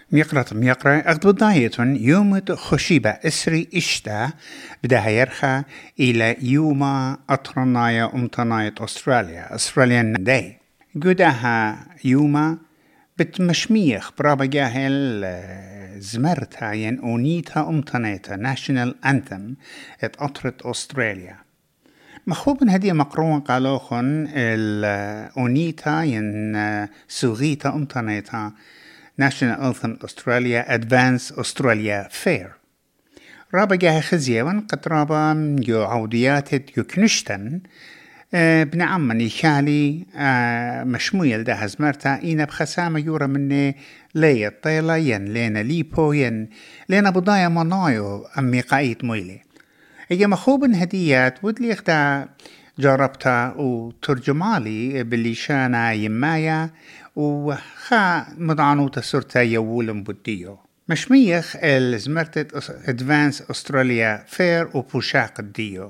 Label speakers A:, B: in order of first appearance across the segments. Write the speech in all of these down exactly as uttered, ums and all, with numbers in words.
A: ميقرة ميقرة أخذ بداية يوم خشيبة إسري إشتا بدها يرخى إلى يوم أطرنايا أمتناية أستراليا أستراليان داي قدها يوم بتمشميخ برابا جاهل زمرتها ين أونيتها أمتنايتا ناشنال أنثم اتأطرت أستراليا مخوبن هدية مقرون قالوخن الأونيتا ين سوغيتا أمتنايتا National Anthem Australia Advance Australia Fair. رابا جاها خزيوان قد رابا يو عوديات يو كنشتن اه بنعم يخالي اه مشمويل ده هزمرتا إينا بخسامة يورا مني لي الطيلة ين لينا ليبو ين لينا بضايا منايو أمي قايت مويلي إيجا مخوبن هديات ودلي اخدا جربتها وترجمالي باللي شانا يمايا وخا مضعنوتا سرتا يولم بديو مشميخ الزمرتة Advance Australia Fair وبوشاق الديو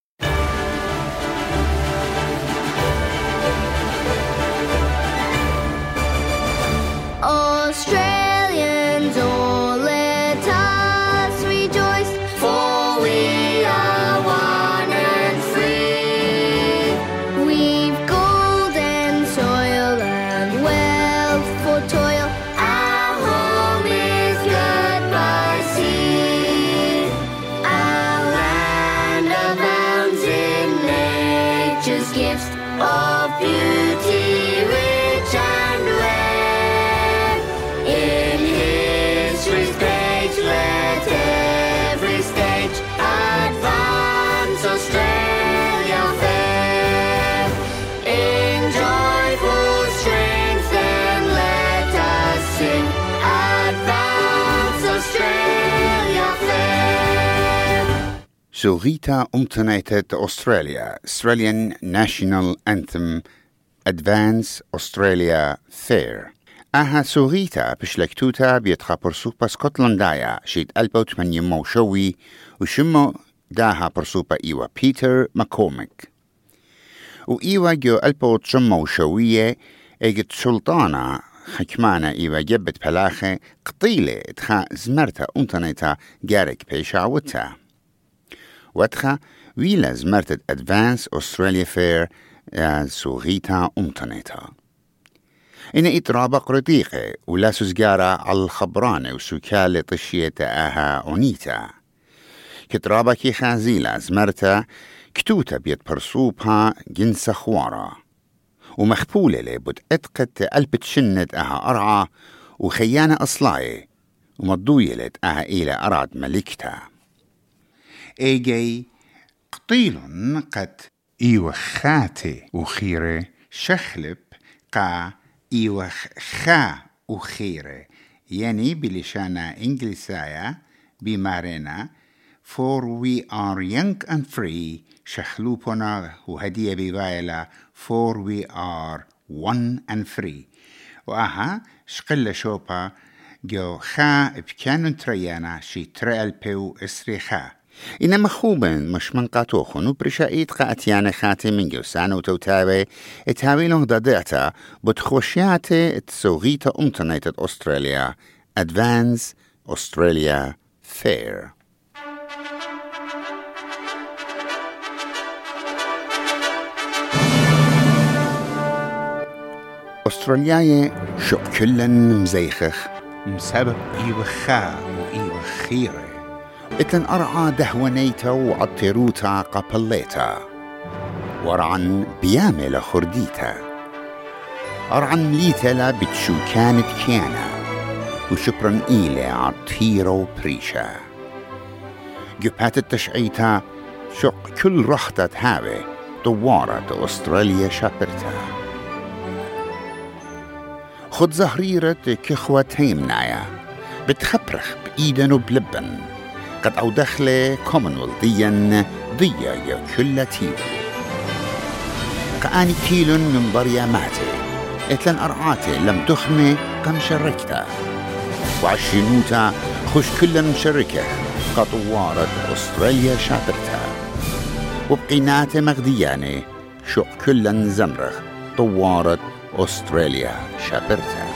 B: Australians all let us rejoice, for we are one and free. We've golden soil and wealth for toil. Our home is good by sea. Our land abounds in nature's gifts of beauty, rich and rare. In history's page, let every stage advance Australia fair. In joyful strength, then let us sing, advance Australia fair.
C: Sugita Umtanated Australia, Australian National Anthem, Advance Australia Fair. أها سوغيتا بشلكتوتا بيتخا برسوبة سكوتلندايا شيد ألبو تمني موشوي وشمو داها برسوبة إيوا بيتر ماكوميك وإيوا جو ألبو تشمو شوية إيجت سلطانة حكمانة إيوا جبت بلاخة قطيلة اتخا زمرتا أنتنيتا جارك بيشاوتا واتخا ويلا زمرتت Advance Australia Fair سوغيتا أنتنيتا إن إترابق رتيقة ولا سزجارة على الخبرانة وسكالة طشية آها أونيتا كترابة كي خازيلة زمرتا كتوتا بيت برصوبها جنس خوارا ومخبولة لبد اتقت قلبت شنت آها أرعى وخيانة أصلاي ومضويلت آها إلى أرعد ملكتا
A: إيجي قطيل قد إيوخاتي وخيري شخلب قا إيوخ خا وخيرة يعني بلشانة إنجليسية بمارنا for we are young and free شخلوبنا وهدية ببايلة for we are one and free وآها شقل شوبا جو خا بكانون تريانا شي ترألبو اسري خا
C: إنما خوبا مش من قاتوخن وبرشايت قاتيانا خاتي من جوسان وتوتاوي اتهاوي له دادعتا بتخوشياتي تسوغيتا أمتنيتت أستراليا Advance Australia Fair أسترالياي شو كلن مزيخخ
A: مسبب إيوخا وإيوخيرة
C: إتن أرعى دهونيتا وعطيروتا قبليتا ورعن بيامل خرديتا أرعن ليتلا بتشو كانت كيانا وشبرن إيلي عطيرو بريشا جبهات التشعيتا شق كل رخطة هاوي طوارة أستراليا شابرتا خد زهريرة كخوة تيمنايا بتخبرخ بإيدن وبلبن قد أو دخل كومنولديا ضيا كل تيل قاني تيل من بريا ماتي اتلن أرعاتي لم تخمي كم شركتا وعشينوتا خش كل مشركة قطوارة أستراليا شابرتا وبقينات مغدياني شق كل زمرخ طوارة أستراليا شابرتا